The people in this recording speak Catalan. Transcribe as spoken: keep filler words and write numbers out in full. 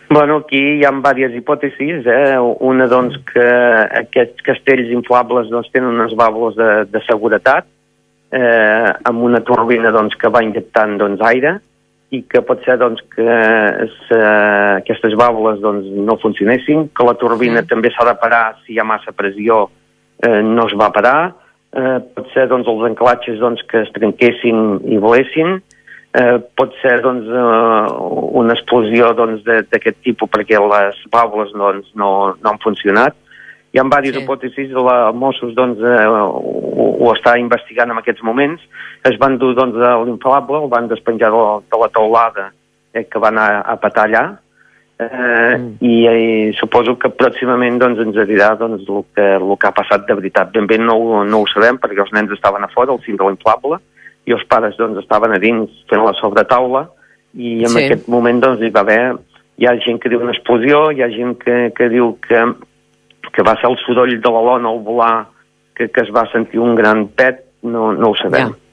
Bueno, aquí hi ha diverses hipòtesis, eh? Una, doncs, que aquests castells inflables doncs, tenen unes vàlvules de, de seguretat, eh, amb una turbina doncs, que va injectant doncs, aire, i que pot ser doncs, que se, aquestes vàlvules doncs, no funcionessin, que la turbina mm. també s'ha de parar si hi ha massa pressió, eh, no es va parar, eh, pot ser doncs, els anclatges doncs, que es trenquessin i volessin, Eh, pot ser doncs, uh, una explosió doncs, d'aquest tipus perquè les vàlvules doncs, no, no han funcionat. Hi ha diverses sí. hipòtesis, els Mossos doncs, uh, ho, ho està investigant en aquests moments. Es van dur doncs, l'inflable, el van despenjar de la, de la taulada eh, que van a, a petar allà, eh, mm. i, i suposo que pròximament doncs, ens dirà doncs, el, que, el que ha passat de veritat. Ben bé no, no ho sabem perquè els nens estaven a fora, al cim de l'inflable, i els pares doncs, estaven a dins fent la sobretaula i en sí. aquest moment doncs, hi va haver, hi ha gent que diu una explosió, hi ha gent que, que diu que, que va ser el soroll de la lona al volar, que, que es va sentir un gran pet, no, no ho sabem. Ja.